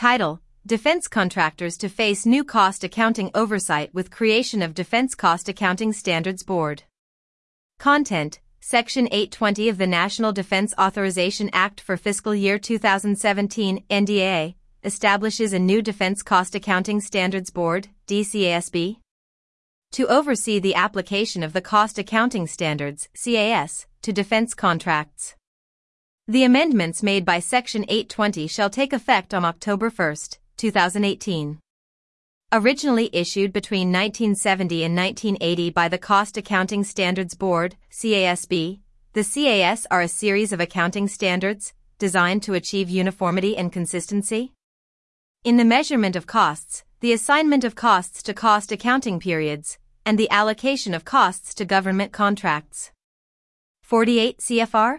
Title: Defense Contractors to Face New Cost Accounting Oversight with Creation of Defense Cost Accounting Standards Board. Content: Section 820 of the National Defense Authorization Act for fiscal year 2017 (NDAA) establishes a new Defense Cost Accounting Standards Board (DCASB) to oversee the application of the Cost Accounting Standards (CAS) to defense contracts. The amendments made by Section 820 shall take effect on October 1, 2018. Originally issued between 1970 and 1980 by the Cost Accounting Standards Board, CASB, the CAS are a series of accounting standards designed to achieve uniformity and consistency in the measurement of costs, the assignment of costs to cost accounting periods, and the allocation of costs to government contracts. 48 CFR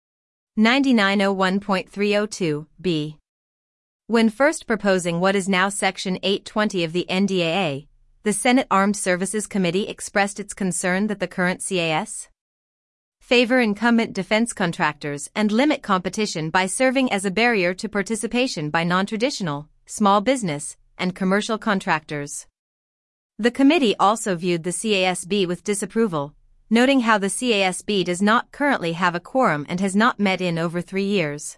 9901.302b. When first proposing what is now Section 820 of the NDAA, the Senate Armed Services Committee expressed its concern that the current CAS favor incumbent defense contractors and limit competition by serving as a barrier to participation by non-traditional, small business, and commercial contractors. The committee also viewed the CASB with disapproval, noting how the CASB does not currently have a quorum and has not met in over 3 years.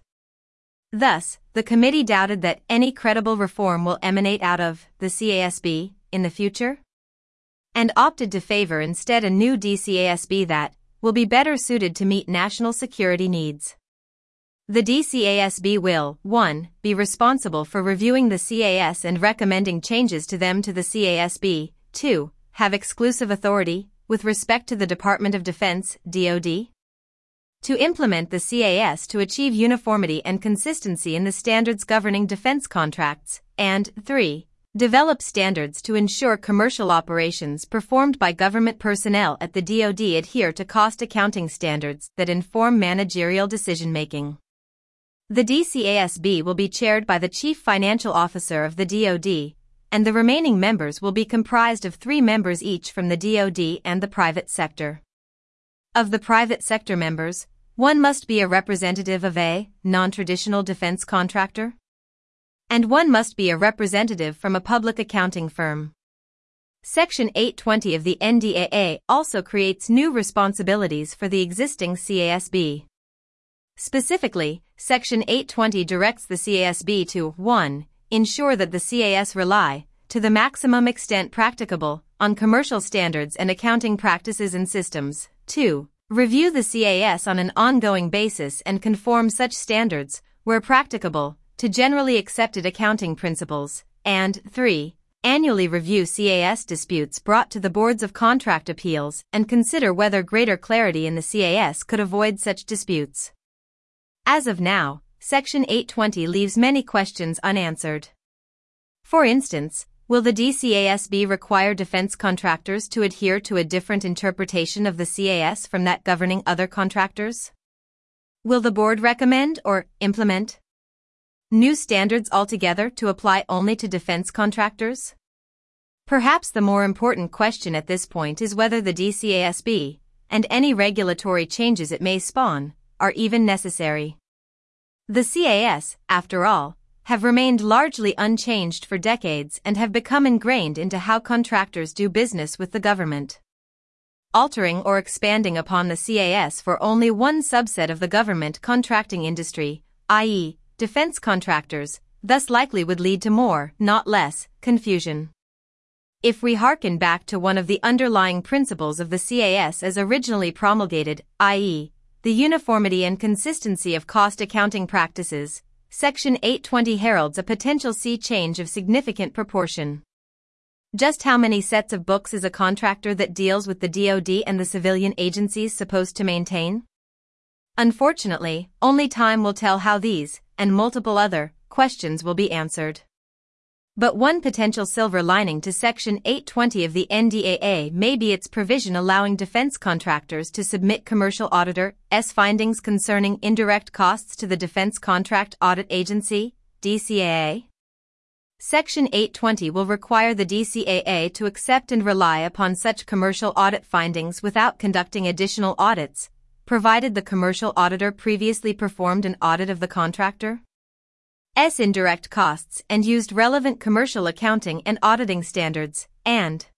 Thus, the committee doubted that any credible reform will emanate out of the CASB in the future, and opted to favor instead a new DCASB that will be better suited to meet national security needs. The DCASB will, 1. Be responsible for reviewing the CAS and recommending changes to them to the CASB, 2. Have exclusive authority, with respect to the Department of Defense, DoD, to implement the CAS to achieve uniformity and consistency in the standards governing defense contracts, and 3. Develop standards to ensure commercial operations performed by government personnel at the DoD adhere to cost accounting standards that inform managerial decision-making. The DCASB will be chaired by the Chief Financial Officer of the DoD, and the remaining members will be comprised of 3 members each from the DoD and the private sector. Of the private sector members, 1 must be a representative of a non-traditional defense contractor, and 1 must be a representative from a public accounting firm. Section 820 of the NDAA also creates new responsibilities for the existing CASB. Specifically, Section 820 directs the CASB to 1. Ensure that the CAS rely, to the maximum extent practicable, on commercial standards and accounting practices and systems. 2. Review the CAS on an ongoing basis and conform such standards, where practicable, to generally accepted accounting principles. And 3. Annually review CAS disputes brought to the boards of contract appeals and consider whether greater clarity in the CAS could avoid such disputes. As of now, Section 820 leaves many questions unanswered. For instance, will the DCASB require defense contractors to adhere to a different interpretation of the CAS from that governing other contractors? Will the board recommend or implement new standards altogether to apply only to defense contractors? Perhaps the more important question at this point is whether the DCASB, and any regulatory changes it may spawn, are even necessary. The CAS, after all, have remained largely unchanged for decades and have become ingrained into how contractors do business with the government. Altering or expanding upon the CAS for only one subset of the government contracting industry, i.e., defense contractors, thus likely would lead to more, not less, confusion. If we hearken back to one of the underlying principles of the CAS as originally promulgated, i.e., the uniformity and consistency of cost accounting practices, Section 820 heralds a potential sea change of significant proportion. Just how many sets of books is a contractor that deals with the DoD and the civilian agencies supposed to maintain? Unfortunately, only time will tell how these, and multiple other, questions will be answered. But one potential silver lining to Section 820 of the NDAA may be its provision allowing defense contractors to submit commercial auditor's findings concerning indirect costs to the Defense Contract Audit Agency, DCAA. Section 820 will require the DCAA to accept and rely upon such commercial audit findings without conducting additional audits, provided the commercial auditor previously performed an audit of the contractor. indirect costs and used relevant commercial accounting and auditing standards, and